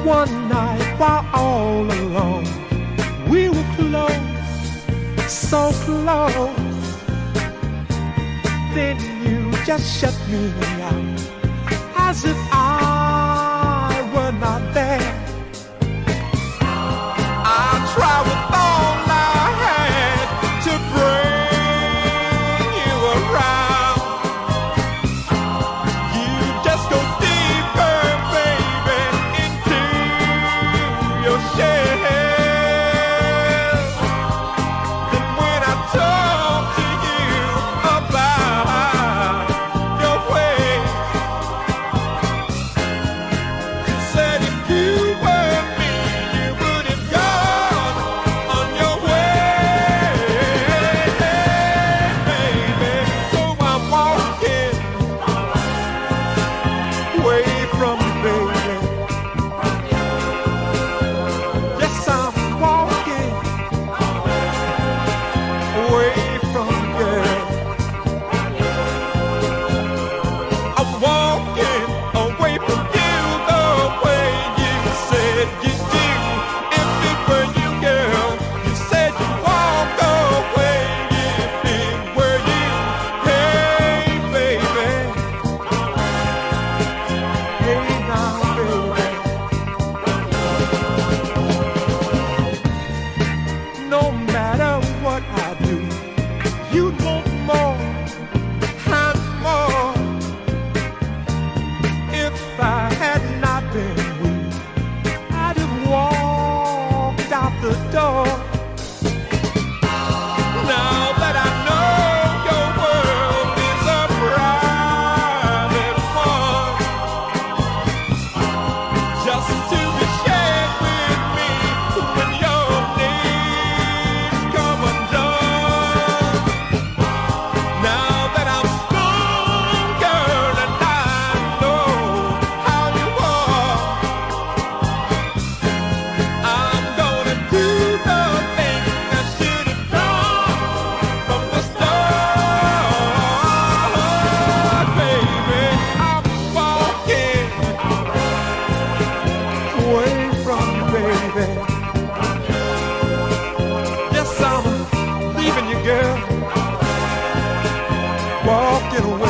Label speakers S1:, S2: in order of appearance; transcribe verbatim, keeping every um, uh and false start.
S1: One night while all alone, we were close, so close. Then you just shut me out, as if I were not there. I tried with all I had to bring you around. You just go deeper, baby, into your shell. Then when I talk to you about your way, you said if you were me, you would have gone on your way, baby. So I'm walking away from you, baby. Yes, I'm walking away from you, girl. I'm walking away from you the way you said you do. If it were you, girl, you said you walk away. If it were you, hey, baby. Hey, now, baby. No matter what I do, you'd want more and more. If I had not been weak, I'd have walked out the door. Now that I know your world is a private one, just to be shared with me when your needs come undone. Now that I'm stronger and I know how you are, I'm gonna do the thing I should have done from the start, baby. I'm walking away from you, baby. Yes, I'm leaving you, girl. Walking away.